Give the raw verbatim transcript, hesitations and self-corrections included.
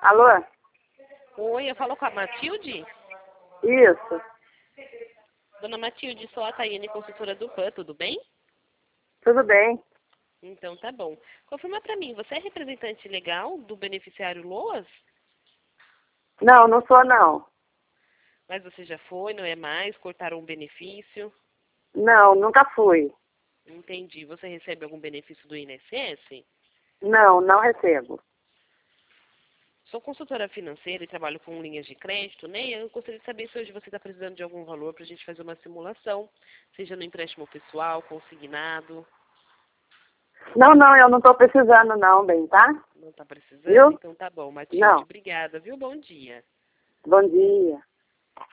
Alô? Oi, eu falo com a Matilde? Isso. Dona Matilde, sou a Tayane, consultora do P A N, tudo bem? Tudo bem? Então tá bom. Confirma pra mim, você é representante legal do beneficiário Loas? Não, não sou não. Mas você já foi, não é mais? Cortaram um benefício? Não, nunca fui. Entendi. Você recebe algum benefício do I N S S? Não, não recebo. Sou consultora financeira e trabalho com linhas de crédito, né? E eu gostaria de saber se hoje você está precisando de algum valor para a gente fazer uma simulação, seja no empréstimo pessoal, consignado. Não, não, eu não estou precisando não, bem, tá? Não está precisando? Viu? Então tá bom, Matilde. Não. Obrigada, viu? Bom dia. Bom dia.